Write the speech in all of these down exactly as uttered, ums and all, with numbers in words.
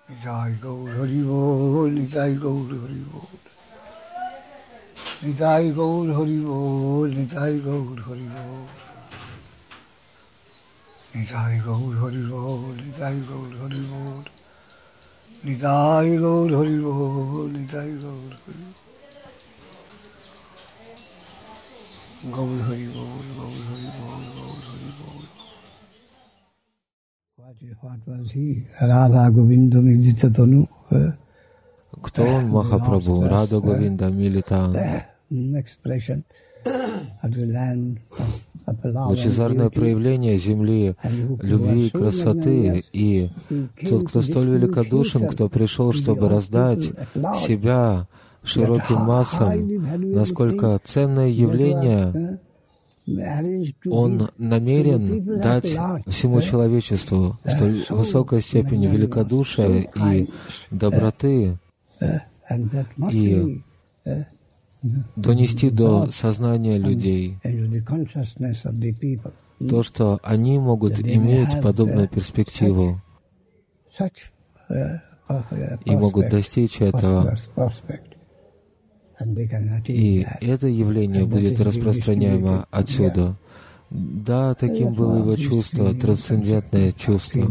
Nitai Gaur Hari Bol, Nitai Gaur Hari Bol. Nitai Gaur Hari Bol, Nitai Gaur Hari Bol. Nitai Gaur Hari Bol, Nitai Gaur Hari Bol. Nitai Gaur Hari Bol, Nitai Gaur Hari Bol. Gaur Hari Bol, Gaur Hari Bol, Gaur Hari Bol. What was he? Radha Govinda Midita Tanu. Кто он, Махапрабху? Рада Говинда Милитан. Лучезарное проявление земли, любви и красоты. И тот, кто столь великодушен, кто пришел, чтобы раздать себя широким массам, насколько ценное явление Он намерен дать всему человечеству столь высокой степени великодушия и доброты и донести до сознания людей то, что они могут иметь подобную перспективу и могут достичь этого. И это явление будет распространяемо отсюда. Да, таким было его чувство, трансцендентное чувство.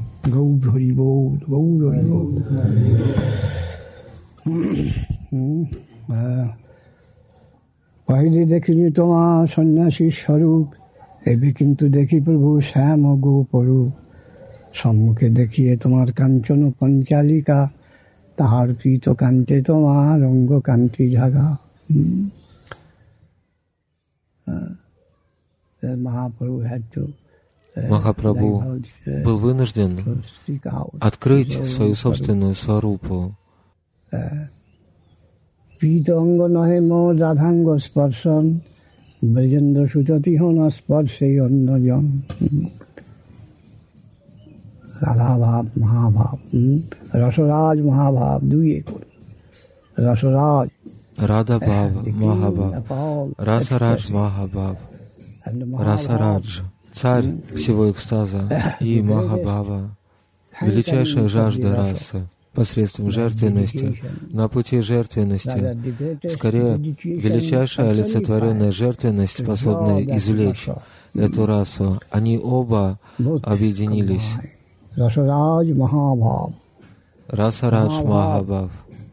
পহিলে দেখিনি তোমার সন্ন্যাসী স্বরূপ, এবে কিন্তু দেখি প্রভু শ্যাম গো পরূপ। সম্মুখে দেখিয়ে তোমার কাঞ্চন পঞ্চালিকা, তাহার পীত কান্তে তোমার অঙ্গ কান্তি ঝাগা। Махапрабху был вынужден открыть свою собственную сварупу. পীত অঙ্গ নহে মোর রাধাঙ্গ স্পর্শন, ব্রজেন্দ্র সুততি হন স্পর্শেই অন্যজন। রাধাভাব মহাভাব, রসরাজ মহাভাব দুই একর। রসরাজ Рада Бхава, Махабхав, Расарадж Махабхав, Расарадж, царь всего экстаза, и Махабхава, величайшая жажда расы, посредством жертвенности, на пути жертвенности, скорее, величайшая олицетворенная жертвенность, способная извлечь эту расу. Они оба объединились. Расарадж Махабхав, Расарадж Махабхав,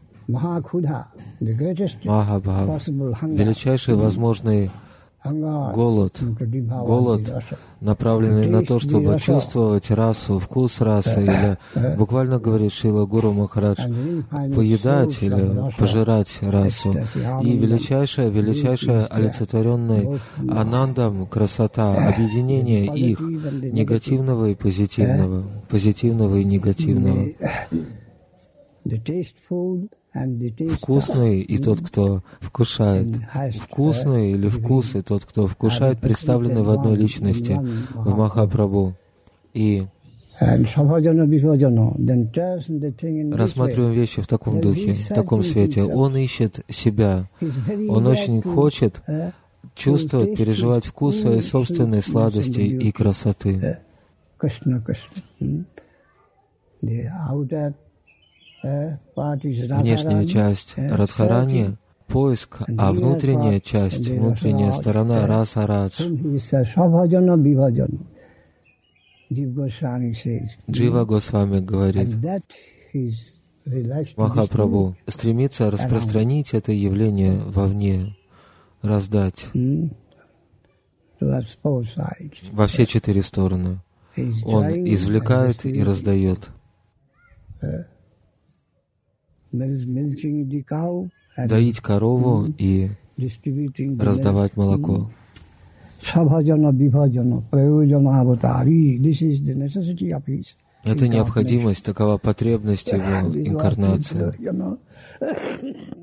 Махабхав, величайший возможный голод, голод, направленный на то, чтобы чувствовать расу, вкус расы, или, буквально говорит Шрила Гуру Махарадж, поедать или пожирать расу. И величайшая, величайшая олицетворенная анандам красота, объединение их, негативного и позитивного, позитивного и негативного. Вкусный и тот, кто вкушает. Вкусный или вкус и тот, кто вкушает, представлены в одной личности, в Махапрабху. И рассматриваем вещи в таком духе, в таком свете. Он ищет себя. Он очень хочет чувствовать, переживать вкус своей собственной сладости и красоты. Внешняя часть Радхарани — поиск, а внутренняя часть, внутренняя сторона — Расарадж. Джива Госвами говорит, Махапрабху стремится распространить это явление вовне, раздать во все четыре стороны. Он извлекает и раздает. Доить корову и раздавать молоко. Это необходимость, такова потребность его инкарнации.